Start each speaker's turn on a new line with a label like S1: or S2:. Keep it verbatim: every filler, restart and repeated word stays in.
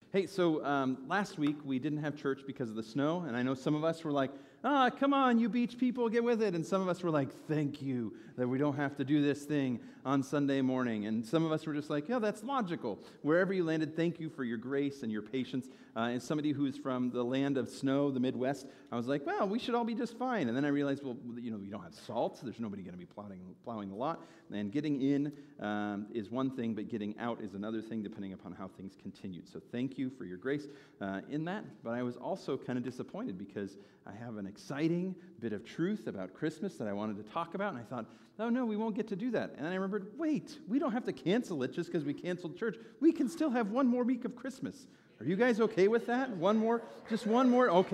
S1: Hey, so um, last week we didn't have church because of the snow, and I know some of us were like, ah, come on, you beach people, get with it. And some of us were like, thank you that we don't have to do this thing on Sunday morning. And some of us were just like, yeah, that's logical. Wherever you landed, thank you for your grace and your patience. Uh, as somebody who's from the land of snow, the Midwest, I was like, well, we should all be just fine. And then I realized, well, you know, we don't have salt. So there's nobody going to be plowing, plowing the lot. And getting in um, is one thing, but getting out is another thing, depending upon how things continued. So thank you for your grace uh, in that. But I was also kind of disappointed because I have an exciting bit of truth about Christmas that I wanted to talk about, and I thought, oh no, we won't get to do that. And then I remembered, wait, we don't have to cancel it just because we canceled church. We can still have one more week of Christmas. Are you guys okay with that? One more? Just one more? Okay.